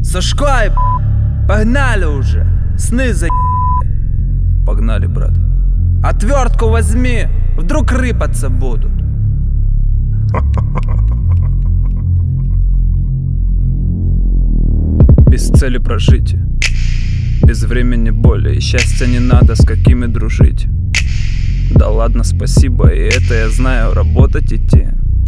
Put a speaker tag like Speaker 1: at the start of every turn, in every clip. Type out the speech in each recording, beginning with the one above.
Speaker 1: Сашко, погнали уже. Сны Погнали, брат. Отвертку возьми, вдруг рыпаться будут. Без цели прожить, без времени боли, и счастья не надо, с какими дружить. Да ладно, спасибо, и это я знаю, работать идти.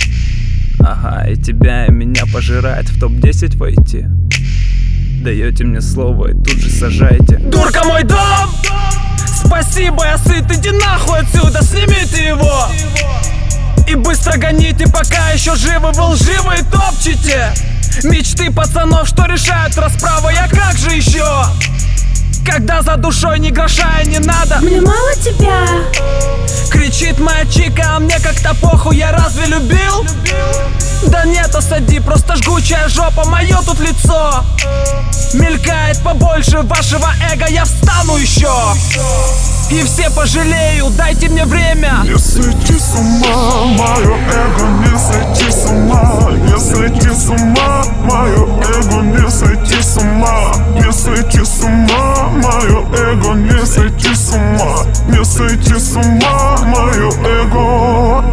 Speaker 1: Ага, и тебя, и меня пожирает, в топ-10 войти. Даете мне слово и тут же сажаете. Дурка, мой дом! Спасибо, я сыт, иди нахуй отсюда, снимите его! И быстро гоните, пока еще живы, вы лживы и топчете мечты пацанов, что решают расправу, я как же еще? Когда за душой ни гроша и не надо.
Speaker 2: Мне мало тебя.
Speaker 1: Кричит моя чика, а мне как-то похуй, я разве любил? Да нет, осади, просто жгучая жопа, мое тут лицо мелькает побольше вашего эго, я встану еще. И все пожалею, дайте мне время.
Speaker 3: Не сойти с ума, мое эго, не сойти с ума. Не сойти с ума, мое эго, не сойти с ума. Не сойти с ума, мое эго, не сойти с ума. Не сойти с ума, мое эго.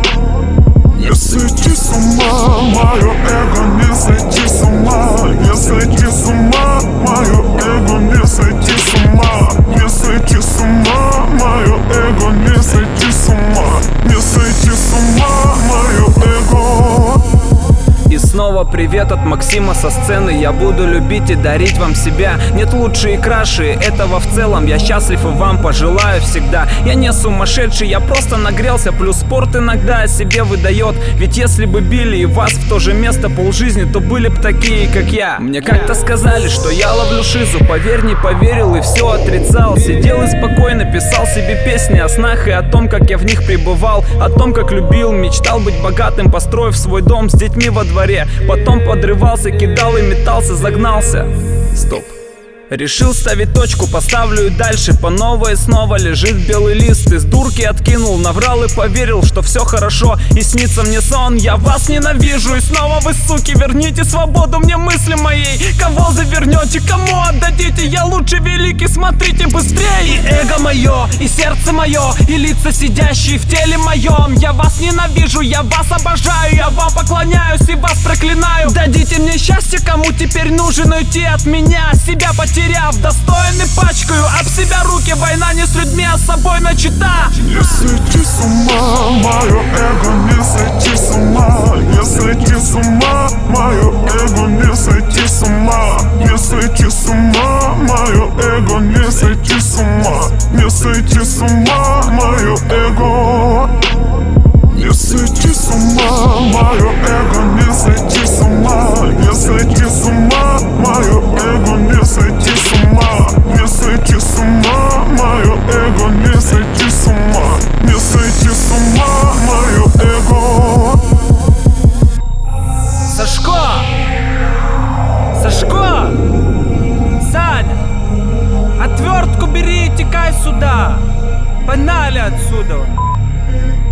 Speaker 3: Не сойти с ума, мое эго, не сойти с ума. Не сойти с ума, мое эго, не сойти с ума. Не сойти с ума, мое эго, не сойти с ума. Не сойти с ума, мое эго.
Speaker 1: И снова привет от Максима со сцены. Я буду любить и дарить вам себя. Нет лучше и краше этого в целом. Я счастлив и вам пожелаю всегда. Я не сумасшедший, я просто нагрелся. Плюс спорт иногда о себе выдает. Ведь если бы били и вас в то же место полжизни, то были бы такие, как я. Мне как-то сказали, что я ловлю шизу. Поверь, не поверил и все отрицал. Сидел и спокойно писал себе песни о снах и о том, как я в них пребывал. О том, как любил, мечтал быть богатым, построив свой дом с детьми во дворе. Потом подрывался, кидал и метался, загнался. Стоп. Решил ставить точку, поставлю и дальше. По новой снова лежит белый лист. Из дурки откинул, наврал и поверил, что все хорошо. И снится мне сон, я вас ненавижу. И снова вы, суки, верните свободу мне мысли моей. Кого завернете, кому отдадите? Я лучше великий, смотрите быстрее. И эго мое, и сердце мое, и лица сидящие в теле моем. Я вас ненавижу, я вас обожаю, я вам поклоняюсь и вас проклинаю. Дадите мне счастье, кому теперь нужен уйти от меня, себя потеряв. Достойный пачкаю об себя руки, война не с людьми, а с собой начата.
Speaker 3: Не сойти с ума, мое эго, не сойти с ума. Не сойти с ума, мое эго, не сойти с ума. Не сойти с ума, мое эго, не сойти с ума. Не сойти с ума, мое эго. Не сойти с ума, мое эго, не сойти с ума. Не сойти с ума, мое эго, не сойти с ума. Не сойти с ума, мое эго, не сойти с ума. Не сойти с ума, мое эго.
Speaker 1: Сашко! Сашко! Саня! Отвертку бери и текай сюда! Погнали отсюда!